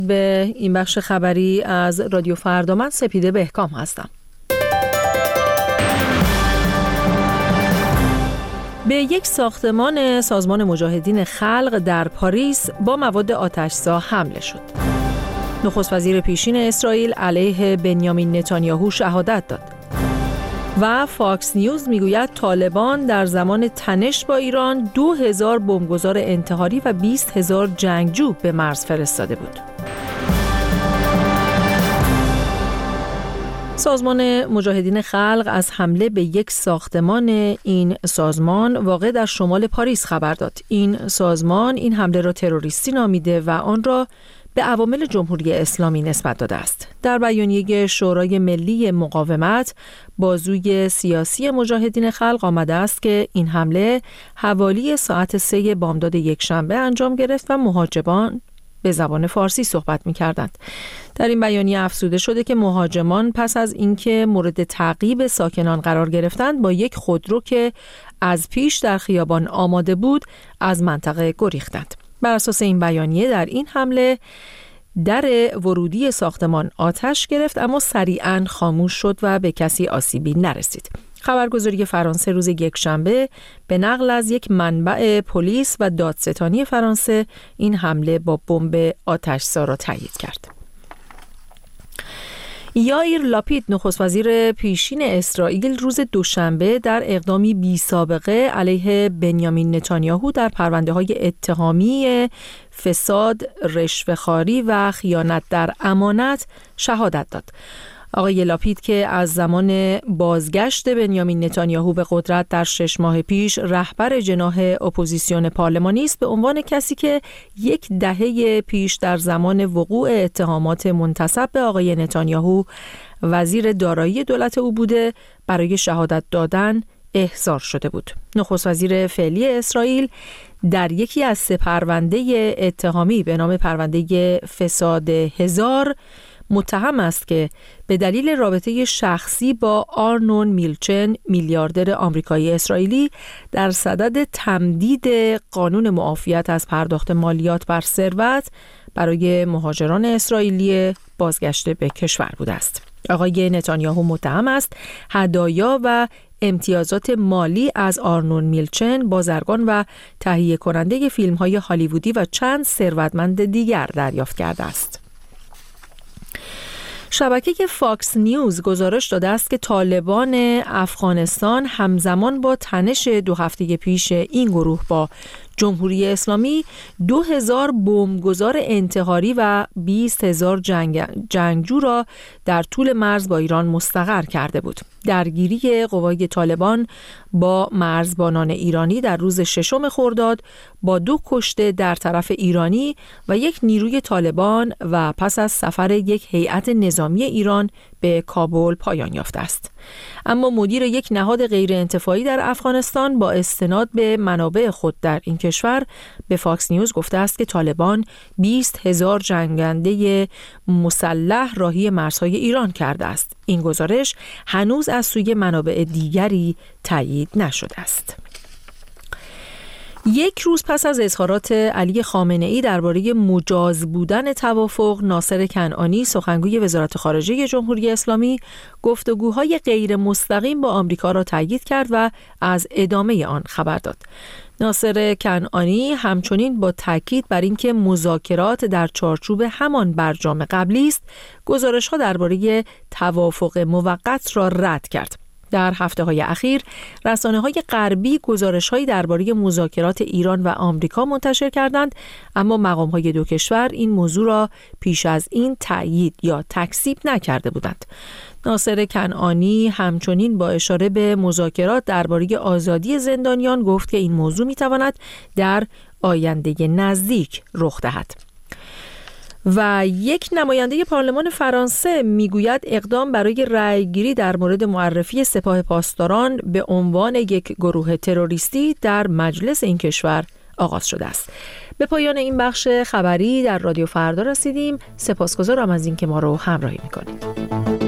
به این بخش خبری از رادیو فردا. من سپیده بهکام هستم. به یک ساختمان سازمان مجاهدین خلق در پاریس با مواد آتش‌زا حمله شد. نخست وزیر پیشین اسرائیل علیه بنیامین نتانیاهو شهادت داد. و فاکس نیوز میگوید طالبان در زمان تنش با ایران 2000 بمبگذار انتحاری و 20,000 جنگجو به مرز فرستاده بود. سازمان مجاهدین خلق از حمله به یک ساختمان این سازمان واقع در شمال پاریس خبر داد. این سازمان این حمله را تروریستی نامیده و آن را به عوامل جمهوری اسلامی نسبت داده است. در بیانیه شورای ملی مقاومت، بازوی سیاسی مجاهدین خلق آمده است که این حمله حوالی ساعت 3 بامداد یکشنبه انجام گرفت و مهاجمان به زبان فارسی صحبت می‌کردند. در این بیانیه افزوده شده که مهاجمان پس از اینکه مورد تعقیب ساکنان قرار گرفتند با یک خودرو که از پیش در خیابان آماده بود از منطقه گریختند. بر اساس این بیانیه در این حمله در ورودی ساختمان آتش گرفت اما سریعاً خاموش شد و به کسی آسیبی نرسید. خبرگزاری فرانسه روز یکشنبه به نقل از یک منبع پلیس و دادستانی فرانسه این حمله با بمب آتش‌زا را تایید کرد. یائیر لاپید نخست وزیر پیشین اسرائیل روز دوشنبه در اقدامی بی سابقه علیه بنیامین نتانیاهو در پرونده‌های اتهامی فساد، رشوه‌خواری و خیانت در امانت شهادت داد. آقای لاپید که از زمان بازگشت بنیامین نتانیاهو به قدرت در 6 ماه پیش رهبر جناح اپوزیسیون پارلمانی است، به عنوان کسی که یک دهه پیش در زمان وقوع اتهامات منتسب به آقای نتانیاهو وزیر دارایی دولت او بوده برای شهادت دادن احضار شده بود. نخست وزیر فعلی اسرائیل در یکی از 3 پرونده اتهامی به نام پرونده فساد 1000 متهم است که به دلیل رابطه شخصی با آرنون میلچن، میلیاردر آمریکایی اسرائیلی، در صدد تمدید قانون معافیت از پرداخت مالیات بر ثروت برای مهاجران اسرائیلی بازگشته به کشور بوده است. آقای نتانیاهو متهم است هدایا و امتیازات مالی از آرنون میلچن، بازرگان و تهیه کننده فیلم‌های هالیوودی و چند ثروتمند دیگر دریافت کرده است. شبکه فاکس نیوز گزارش داده است که طالبان افغانستان همزمان با تنش 2 هفته پیش این گروه با جمهوری اسلامی 2000 بمبگذار انتحاری و 20,000 جنگجو را در طول مرز با ایران مستقر کرده بود. درگیری قوای طالبان با مرزبانان ایرانی در روز 6 خرداد با 2 کشته در طرف ایرانی و 1 نیروی طالبان و پس از سفر یک هیئت نظامی ایران به کابل پایان یافته است. اما مدیر یک نهاد غیر انتفاعی در افغانستان با استناد به منابع خود در این کشور به فاکس نیوز گفته است که طالبان 20,000 جنگنده مسلح راهی مرزهای ایران کرده است. این گزارش هنوز از سوی منابع دیگری تایید نشده است. 1 روز پس از اظهارات علی خامنه‌ای درباره مجاز بودن توافق، ناصر کنعانی سخنگوی وزارت خارجه جمهوری اسلامی گفتگوهای غیر مستقیم با آمریکا را تایید کرد و از ادامه آن خبر داد. ناصر کنعانی همچنین با تاکید بر اینکه مذاکرات در چارچوب همان برجام قبلی است، گزارش‌ها درباره توافق موقت را رد کرد. در هفته‌های اخیر رسانه‌های غربی گزارش‌هایی درباره مذاکرات ایران و آمریکا منتشر کردند، اما مقام‌های 2 کشور این موضوع را پیش از این تأیید یا تکذیب نکرده بودند. ناصر کنعانی همچنین با اشاره به مذاکرات درباره آزادی زندانیان گفت که این موضوع می‌تواند در آینده نزدیک رخ دهد. و یک نماینده پارلمان فرانسه میگوید اقدام برای رأیگیری در مورد معرفی سپاه پاسداران به عنوان یک گروه تروریستی در مجلس این کشور آغاز شده است. به پایان این بخش خبری در رادیو فردا رسیدیم. سپاسگزارم از اینکه ما رو همراهی میکنید.